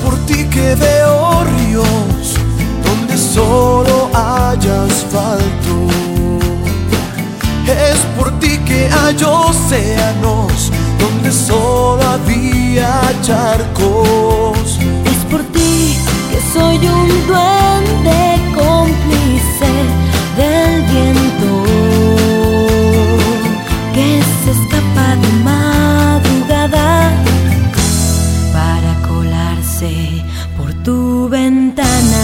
por ti que veo ríos donde solo hay asfalto. Es por ti que hay océanos donde solo había charcos. Es por ti que soy un duende cómplice del viento que se escapa de madrugada para colarse por tu ventana.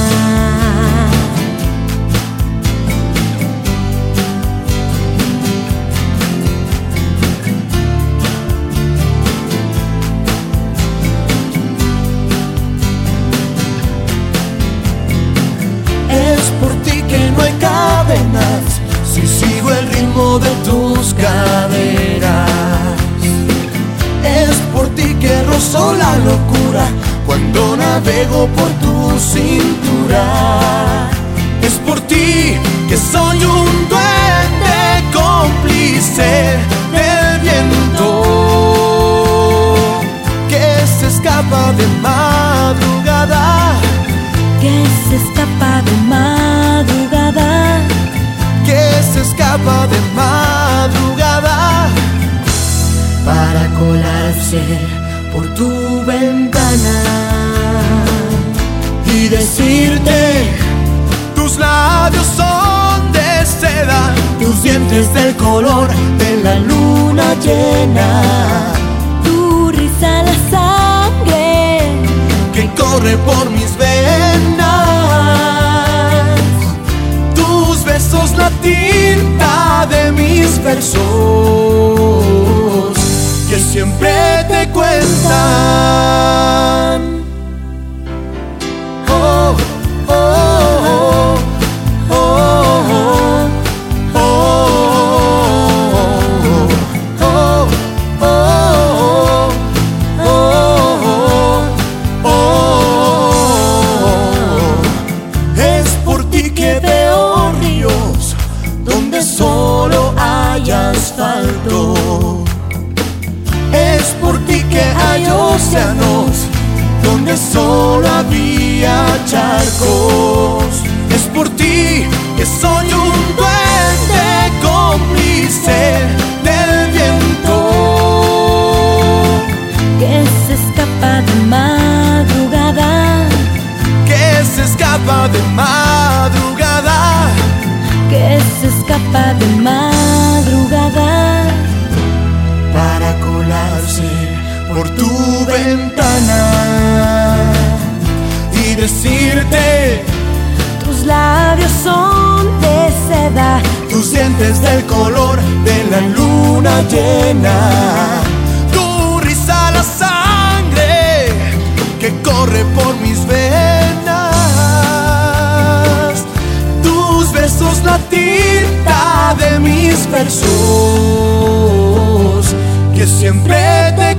Si sigo el ritmo de tus caderas, es por ti que rozo la locura cuando navego por tu cintura. Es por ti que soy un duende cómplice del viento que se escapa de madrugada, que se escapa de madrugada, que se escapa de madrugada para colarse por tu ventana y decirte: tus labios son de seda, tus dientes del color de la luna llena, tu risa la sangre que corre por mis venas, tus besos la tinta de mis versos que siempre te cuentan. Oh, oh, oh, oh, oh, oh, oh, oh, oh. Es por ti que veo ríos donde solo hay asfalto. Es por ti que hay océanos donde solo había charcos. Es por ti que soy un duende cómplice del viento que se escapa de madrugada, que se escapa de madrugada, que se escapa de madrugada para colarse por tu ventana y decirte: tus labios son de seda, tus dientes del color de la luna llena, tu risa la sangre que corre por mis venas, tus besos la tinta de mis versos que siempre te